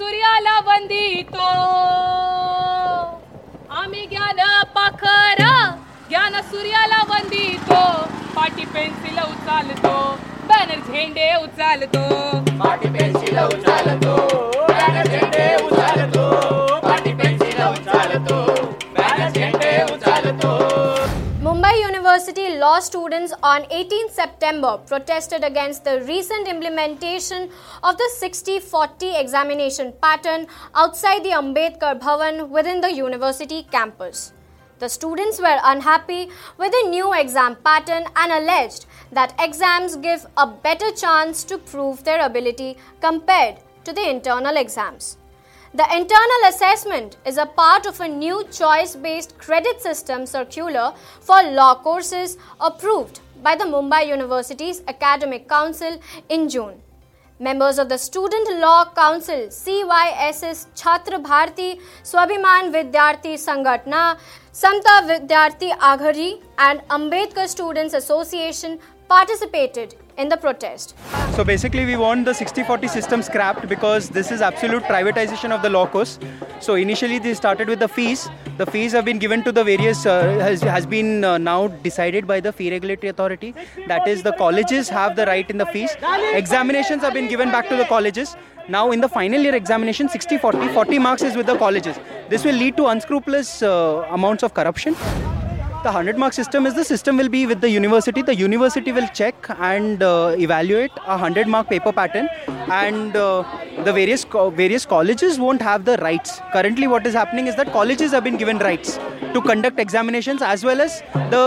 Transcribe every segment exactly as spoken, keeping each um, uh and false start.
सूर्याला वंदितो आम्ही ज्ञान पाखर ज्ञान सूर्याला वंदितो पाटी पेन्सिल उचलतो बॅनर झेंडे उचलतो पाटी पेन्सिल उचलतो बॅनर झेंडे उचलतो पाटी पेन्सिल उचलतो बॅनर झेंडे उचलतो. Mumbai University law students on eighteenth September protested against the recent implementation of the sixty forty examination pattern outside the Ambedkar Bhavan within the university campus. The students were unhappy with the new exam pattern and alleged that exams give a better chance to prove their ability compared to the internal exams. The internal assessment is a part of a new choice-based credit system circular for law courses approved by the Mumbai University's Academic Council in June. Members of the Student Law Council C Y S S Chhatra Bharati Swabhiman Vidyarthi Sangatna, Samta Vidyarthi Aghari and Ambedkar Students Association participated in the protest. So basically we want the sixty forty system scrapped because this is absolute privatization of the law course. So initially they started with the fees. The fees have been given to the various, uh, has, has been uh, now decided by the fee regulatory authority. That is, the colleges have the right in the fees. Examinations have been given back to the colleges. Now in the final year examination, sixty forty, forty marks is with the colleges. This will lead to unscrupulous uh, amounts of corruption. The one hundred mark system is the system will be with the university. The university will check and uh, evaluate a one hundred mark paper pattern, and uh, the various co- various colleges won't have the rights. Currently what is happening is that colleges have been given rights to conduct examinations, as well as the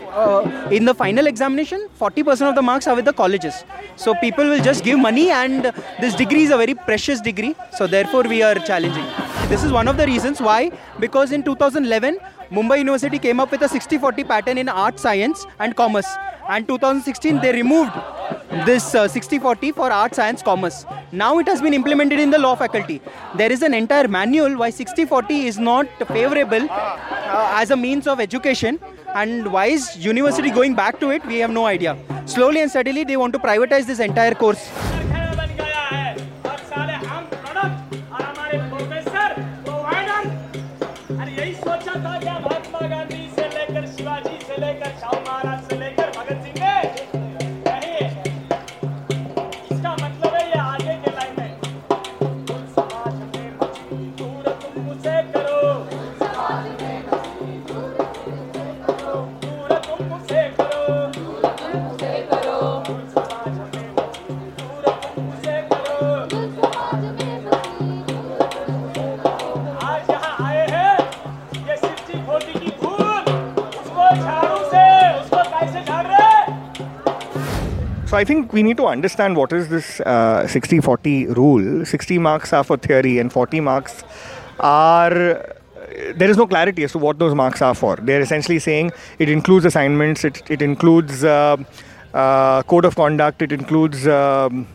uh, in the final examination forty percent of the marks are with the colleges. So people will just give money, and this degree is a very precious degree. So therefore we are challenging. This is one of the reasons why, because in two thousand eleven Mumbai University came up with a sixty forty pattern in art, science and commerce, and two thousand sixteen they removed this uh, sixty forty for art, science, commerce. Now it has been implemented in the law faculty. There is an entire manual why sixty forty is not favorable uh, as a means of education, and why is university going back to it, we have no idea. Slowly and steadily they want to privatize this entire course. So I think we need to understand what is this uh, sixty forty rule. sixty marks are for theory and forty marks are... There is no clarity as to what those marks are for. They're essentially saying it includes assignments, it, it includes uh, uh, code of conduct, it includes um,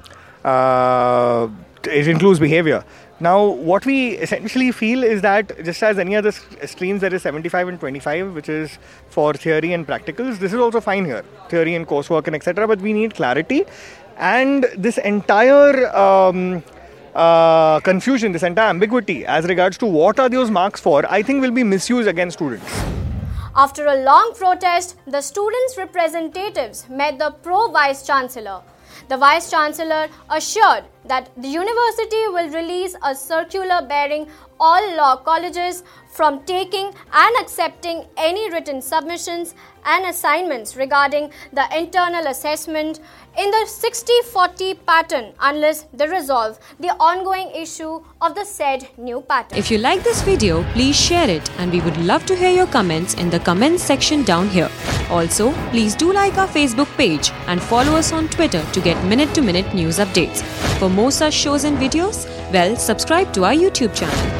uh, it includes behavior. Now, what we essentially feel is that just as any other streams, there is seventy-five and twenty-five, which is for theory and practicals. This is also fine here, theory and coursework and et cetera. But we need clarity, and this entire um, uh, confusion, this entire ambiguity as regards to what are those marks for, I think will be misused against students. After a long protest, the students' representatives met the Pro-Vice Chancellor. The Vice Chancellor assured that the university will release a circular bearing all law colleges from taking and accepting any written submissions and assignments regarding the internal assessment in the sixty forty pattern unless they resolve the ongoing issue of the said new pattern. If you like this video, please share it, and we would love to hear your comments in the comments section down here. Also, please do like our Facebook page and follow us on Twitter to get minute-to-minute news updates. For more such shows and videos, well, subscribe to our YouTube channel.